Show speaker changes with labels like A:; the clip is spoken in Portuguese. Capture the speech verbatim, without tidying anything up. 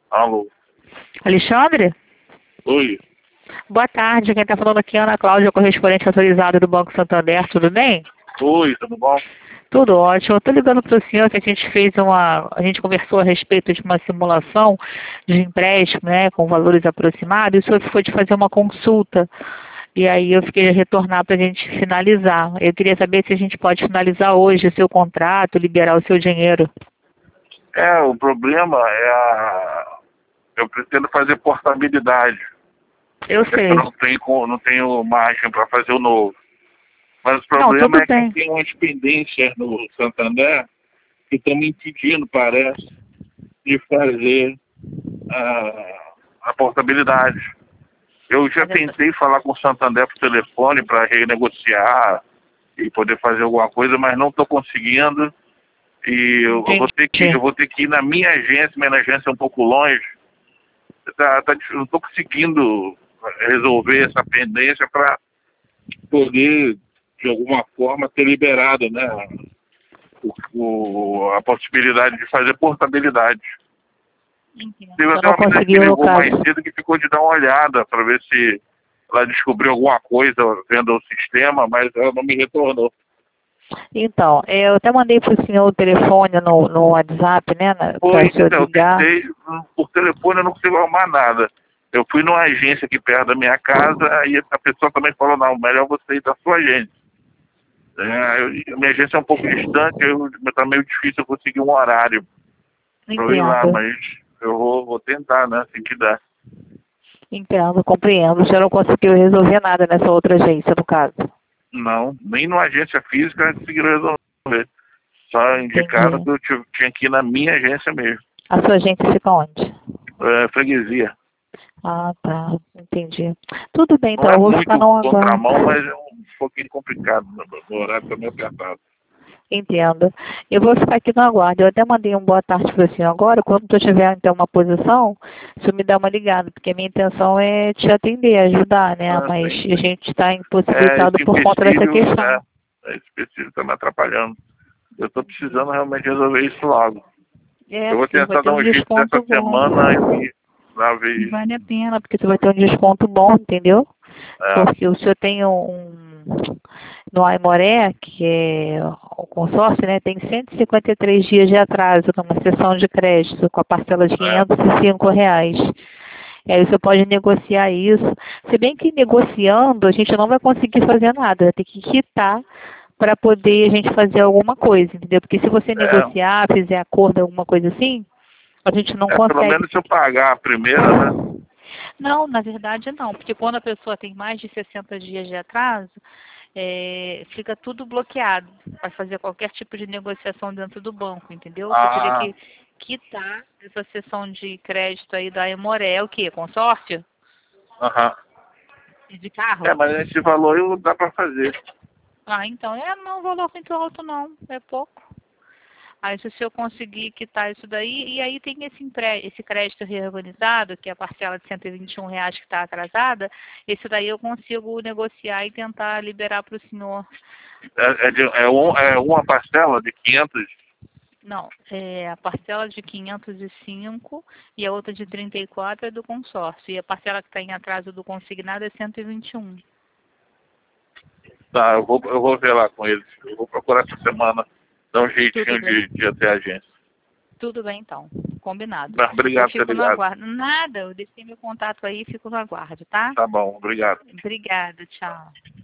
A: Alô?
B: Alexandre?
A: Oi?
B: Boa tarde, quem está falando aqui é Ana Cláudia, correspondente autorizada do Banco Santander, tudo bem?
A: Oi, tudo bom?
B: Tudo ótimo. Eu estou ligando para o senhor que a gente fez uma. A gente conversou a respeito de uma simulação de empréstimo, né, com valores aproximados, e o senhor ficou de fazer uma consulta. E aí eu fiquei a retornar para a gente finalizar. Eu queria saber se a gente pode finalizar hoje o seu contrato, liberar o seu dinheiro.
A: É, o problema é a... Eu pretendo fazer portabilidade.
B: Eu
A: É que eu
B: sei.
A: não tenho, co- não tenho margem para fazer o novo. Mas o
B: Não,
A: problema
B: tudo
A: é que
B: bem.
A: tem umas pendências no Santander que estão me impedindo, parece, de fazer a, a portabilidade. Eu já
B: Mas essa.
A: tentei falar com o Santander por telefone para renegociar e poder fazer alguma coisa, mas não estou conseguindo. E eu, eu vou ter que, eu
B: Entendi.
A: vou ter que ir na minha agência, minha agência é um pouco longe. Tá, tá, difícil, eu não estou conseguindo resolver essa pendência para poder, de alguma forma, ter liberado, né, o, o- a possibilidade de fazer portabilidade.
B: Entendo.
A: Teve
B: Você
A: até
B: não
A: uma menina que
B: conseguiu
A: me
B: no
A: ligou mais
B: caso.
A: cedo que ficou de dar uma olhada para ver se ela descobriu alguma coisa vendo o sistema, mas ela não me retornou.
B: Então, eu até mandei para o senhor o telefone no, no WhatsApp, né, para
A: Foi,
B: o senhor
A: então, eu
B: ligar.
A: tentei, por telefone eu não consigo arrumar nada. Eu fui numa agência aqui perto da minha casa e a pessoa também falou, não, melhor você ir da sua agência. É, eu, a minha agência é um pouco distante, eu, tá meio difícil eu conseguir um horário para eu ir lá,
B: Entendo,
A: mas eu vou, vou tentar, né, assim que dá.
B: entendo, compreendo. O senhor não conseguiu resolver nada nessa outra agência, no caso.
A: Não, nem numa agência física conseguiram resolver. Só indicaram
B: Entendi.
A: que eu tinha tinha que ir na minha agência mesmo.
B: A sua agência fica onde?
A: É, freguesia.
B: Ah, tá. Entendi. Tudo bem,
A: Não
B: então.
A: é
B: Eu vou ficar
A: muito
B: no
A: contramão, mas
B: aguardo.
A: é um pouquinho complicado. O horário também apertado.
B: Entendo. Eu vou ficar aqui no aguardo. Eu até mandei um boa tarde para o senhor agora. Quando eu tiver, então, uma posição, o senhor me dá uma ligada, porque a minha intenção é te atender, ajudar, né?
A: Ah,
B: Mas
A: sim,
B: a
A: sim.
B: gente está
A: É,
B: impossibilitado
A: esse
B: por conta dessa
A: empecilho,
B: questão.
A: é, esse empecilho está me atrapalhando. Eu estou precisando realmente resolver isso logo.
B: É,
A: Eu vou
B: porque vai
A: tentar
B: ter
A: dar
B: um
A: um jeito dessa
B: desconto bom.
A: semana eu ir lá ver
B: E
A: isso.
B: vale a pena, porque você vai ter um desconto bom, entendeu?
A: É.
B: Porque o senhor tem um, no Aimoré, que é o consórcio, né, tem cento e cinquenta e três dias de atraso numa sessão de crédito com a parcela de
A: É.
B: quinhentos e cinco reais. E aí você pode negociar isso. Se bem que negociando a gente não vai conseguir fazer nada, vai ter que quitar para poder a gente fazer alguma coisa, entendeu? Porque se você
A: É,
B: negociar, fizer acordo, alguma coisa assim, a gente não
A: é, pelo
B: consegue.
A: menos se eu pagar a primeira, né?
B: Não, na verdade não, porque quando a pessoa tem mais de sessenta dias de atraso, é, fica tudo bloqueado para fazer qualquer tipo de negociação dentro do banco, entendeu? Você teria
A: Ah,
B: que quitar essa sessão de crédito aí da Emoré, é o quê? Consórcio?
A: aham.
B: De
A: É,
B: carro?
A: mas esse valor eu dá para fazer.
B: Ah, então, é não é um valor muito alto não, é pouco. Aí se eu conseguir quitar isso daí, e aí tem esse, empre- esse crédito reorganizado, que é a parcela de cento e vinte e um reais que está atrasada, esse daí eu consigo negociar e tentar liberar para o senhor.
A: É, é, de- é um- é uma parcela de quinhentos.
B: Não, é a parcela de quinhentos e cinco e a outra de trinta e quatro é do consórcio. E a parcela que está em atraso do consignado é cento e vinte e um.
A: Tá, eu vou, eu vou ver lá com eles. Eu vou procurar essa semana dar um
B: Tudo
A: jeitinho
B: bem.
A: de, de ir até a agência.
B: Tudo bem, então. Combinado.
A: Mas
B: Eu
A: obrigado por ter
B: fico no
A: ligado.
B: aguardo. Nada, eu deixei meu contato aí e fico no aguardo, tá?
A: Tá bom, obrigado.
B: Obrigada, tchau.